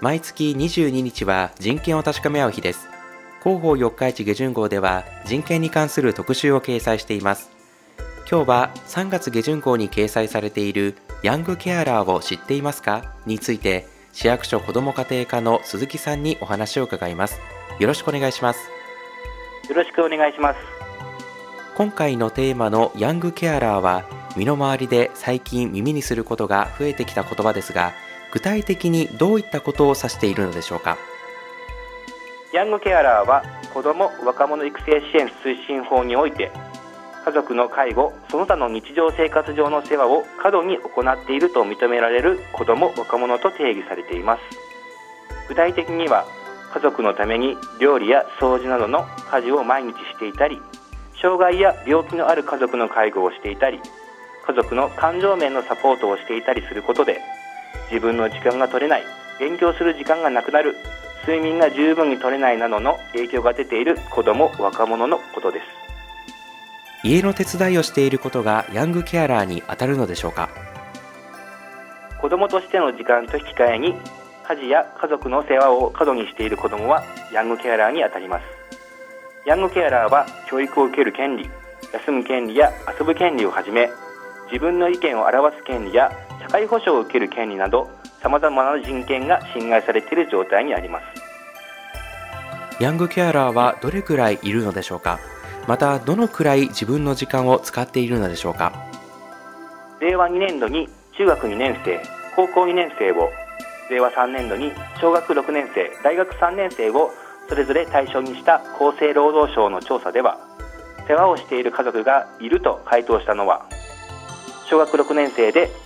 毎月22日は人権を確かめ合う日です。広報四日市下旬号では人権に関する特集を掲載しています。今日は3月下旬号に掲載されているヤングケアラーを知っていますかについて、市役所子ども家庭課の鈴木さんにお話を伺います。よろしくお願いします。 よろしくお願いします。 今回のテーマのヤングケアラーは、身の回りで最近耳にすることが増えてきた言葉ですが、具体的にどういったことを指しているのでしょうか。 ヤングケアラーは子ども・若者育成支援推進法において、家族の介護その他の日常生活上の世話を過度に行っていると認められる子ども・若者と定義されています。具体的には、家族のために料理や掃除などの家事を毎日していたり、障害や病気のある家族の介護をしていたり、家族の感情面のサポートをしていたりすることで、自分の時間が取れない、勉強する時間がなくなる、睡眠が十分に取れないなどの影響が出ている子ども・若者のことです。 家の手伝いをしていることがヤングケアラーに当たるのでしょうか。 子どもとしての時間と引き換えに家事や家族の世話を過度にしている子どもはヤングケアラーに当たります。ヤングケアラーは教育を受ける権利、休む権利や遊ぶ権利をはじめ、自分の意見を表す権利や社会保障を受ける権利など、様々な人権が侵害されている状態にあります。 ヤングケアラーはどれくらいいるのでしょうか。また、どのくらい自分の時間を使っているのでしょうか。 令和2年度に中学2年生、高校2年生を、令和3年度に小学6年生、大学3年生をそれぞれ対象にした厚生労働省の調査では、世話をしている家族がいると回答したのは、小学6年生で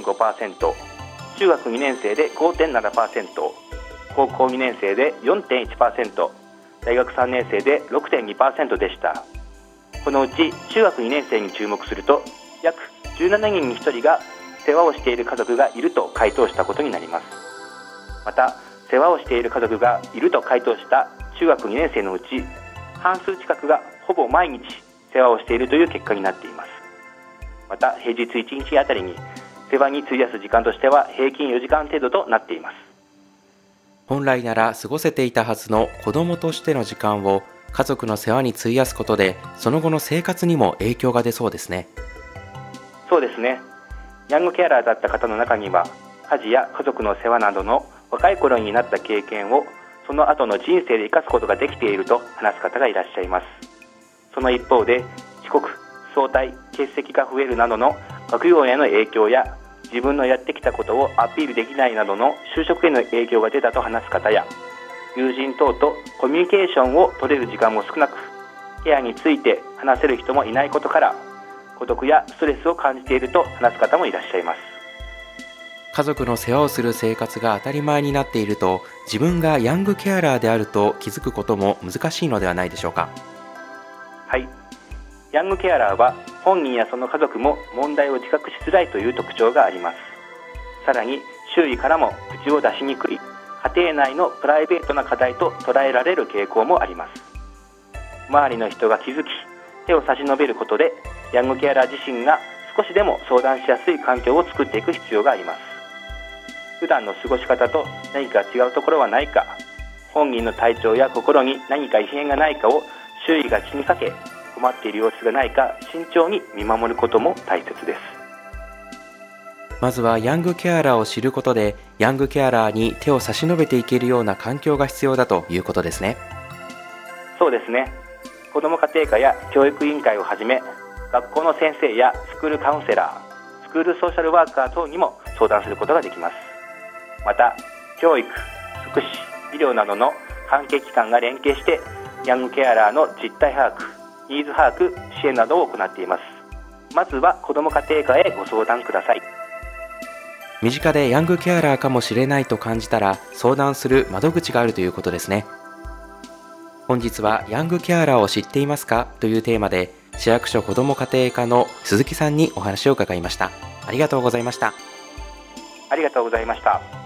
6.5%、中学2年生で 5.7%、高校2年生で 4.1%、大学3年生で 6.2% でした。このうち中学2年生に注目すると、約17人に1人が世話をしている家族がいると回答したことになります。また、世話をしている家族がいると回答した中学2年生のうち、半数近くがほぼ毎日世話をしているという結果になっています。また、平日1日あたりに世話に費やす時間としては平均4時間程度となっています。 本来なら過ごせていたはずの子供としての時間を家族の世話に費やすことで、その後の生活にも影響が出そうですね。 そうですね。ヤングケアラーだった方の中には、家事や家族の世話などの若い頃になった経験をその後の人生で生かすことができていると話す方がいらっしゃいます。その一方で、遅刻、早退、欠席が増えるなどの学業への影響や、自分のやってきたことをアピールできないなどの就職への影響が出たと話す方や、友人等とコミュニケーションを取れる時間も少なく、ケアについて話せる人もいないことから、孤独やストレスを感じていると話す方もいらっしゃいます。 家族の世話をする生活が当たり前になっていると、自分がヤングケアラーであると気づくことも難しいのではないでしょうか。 はい。ヤングケアラーは本人やその家族も問題を自覚しづらいという特徴があります。さらに、周囲からも口を出しにくい、家庭内のプライベートな課題と捉えられる傾向もあります。周りの人が気づき、手を差し伸べることで、ヤングケアラー自身が少しでも相談しやすい環境を作っていく必要があります。普段の過ごし方と何か違うところはないか、本人の体調や心に何か異変がないかを周囲が気にかけ、困っている様子がないか慎重に見守ることも大切です。 まずはヤングケアラーを知ることで、ヤングケアラーに手を差し伸べていけるような環境が必要だということですね。 そうですね。子ども家庭科や教育委員会をはじめ、学校の先生やスクールカウンセラー、スクールソーシャルワーカー等にも相談することができます。また、教育、福祉、医療などの関係機関が連携して、ヤングケアラーの実態把握、ニーズ把握、支援などを行っています。まずは子ども家庭科へご相談ください。 身近でヤングケアラーかもしれないと感じたら、相談する窓口があるということですね。本日はヤングケアラーを知っていますかというテーマで、市役所子ども家庭課の鈴木さんにお話を伺いました。ありがとうございました。 ありがとうございました。